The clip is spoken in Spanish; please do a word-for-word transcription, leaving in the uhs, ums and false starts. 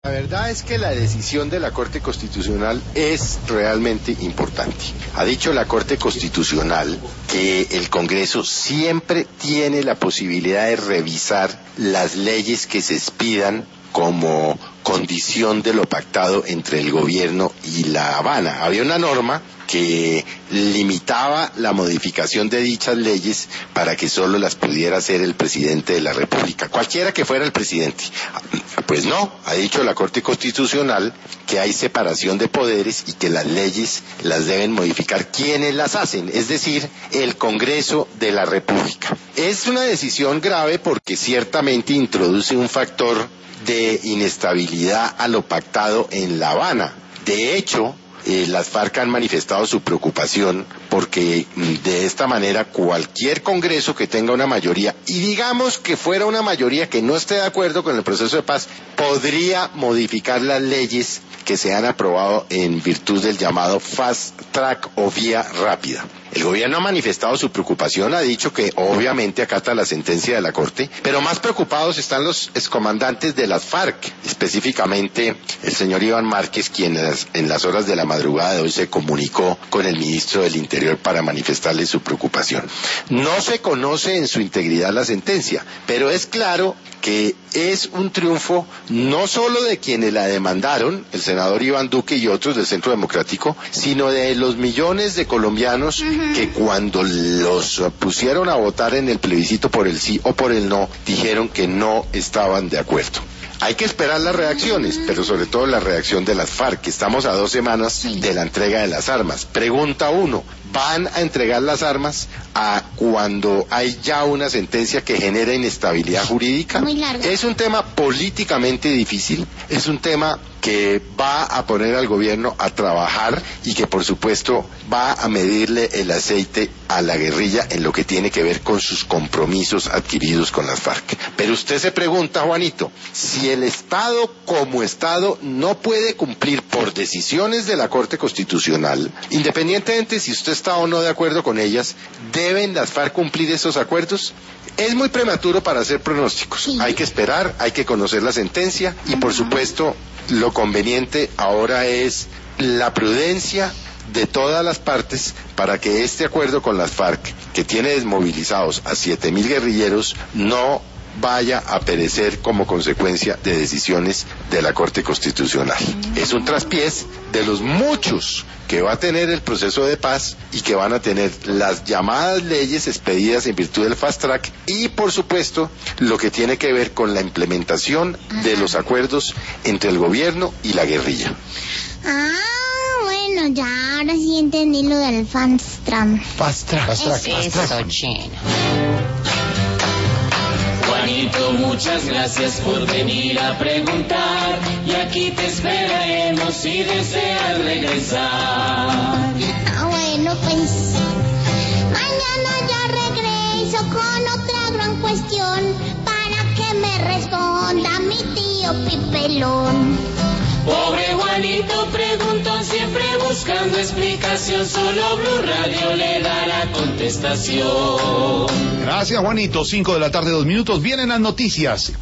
La verdad es que la decisión de la Corte Constitucional es realmente importante. Ha dicho la Corte Constitucional que el Congreso siempre tiene la posibilidad de revisar las leyes que se expidan como condición de lo pactado entre el gobierno y La Habana. Había una norma que limitaba la modificación de dichas leyes para que solo las pudiera hacer el presidente de la República, cualquiera que fuera el presidente. Pues no, ha dicho la Corte Constitucional que hay separación de poderes y que las leyes las deben modificar quienes las hacen, es decir, el Congreso de la República. Es una decisión grave porque ciertamente introduce un factor de inestabilidad a lo pactado en La Habana. De hecho, Eh, las FARC han manifestado su preocupación porque de esta manera cualquier congreso que tenga una mayoría, y digamos que fuera una mayoría que no esté de acuerdo con el proceso de paz, podría modificar las leyes que se han aprobado en virtud del llamado fast track o vía rápida. El gobierno ha manifestado su preocupación, ha dicho que obviamente acata la sentencia de la Corte, pero más preocupados están los excomandantes de las FARC, específicamente el señor Iván Márquez, quien en las horas de la madrugada de hoy se comunicó con el ministro del Interior para manifestarle su preocupación. No se conoce en su integridad la sentencia, pero es claro que es un triunfo no solo de quienes la demandaron, el senador Iván Duque y otros del Centro Democrático, sino de los millones de colombianos uh-huh. que cuando los pusieron a votar en el plebiscito por el sí o por el no, dijeron que no estaban de acuerdo. Hay que esperar las reacciones, pero sobre todo la reacción de las FARC, que estamos a dos semanas sí. de la entrega de las armas. Pregunta uno, ¿van a entregar las armas a cuando hay ya una sentencia que genera inestabilidad jurídica? Muy larga. Es un tema políticamente difícil, es un tema que va a poner al gobierno a trabajar y que por supuesto va a medirle el aceite a la guerrilla en lo que tiene que ver con sus compromisos adquiridos con las FARC. Pero usted se pregunta, Juanito, si el Estado como Estado no puede cumplir por decisiones de la Corte Constitucional, independientemente si usted está o no de acuerdo con ellas, ¿deben las FARC cumplir esos acuerdos? Es muy prematuro para hacer pronósticos. Sí. Hay que esperar, hay que conocer la sentencia y por supuesto lo conveniente ahora es la prudencia de todas las partes para que este acuerdo con las FARC, que tiene desmovilizados a siete mil guerrilleros, no vaya a perecer como consecuencia de decisiones de la Corte Constitucional. Es un traspiés de los muchos que va a tener el proceso de paz y que van a tener las llamadas leyes expedidas en virtud del fast track y por supuesto lo que tiene que ver con la implementación Ajá. de los acuerdos entre el gobierno y la guerrilla. Ah, bueno, ya ahora sí entendí lo del fast track. Fast track, fast track, es fast track. Eso, chino. Juanito, muchas gracias por venir a preguntar y aquí te esperaremos si deseas regresar. Ah, bueno, pues mañana ya regreso con otra gran cuestión para que me responda mi tío Pipelón. Pobre Juanito preguntó, siempre buscando explicación, solo Blue Radio le dará contestación. Gracias, Juanito. Cinco de la tarde, dos minutos. Vienen las noticias.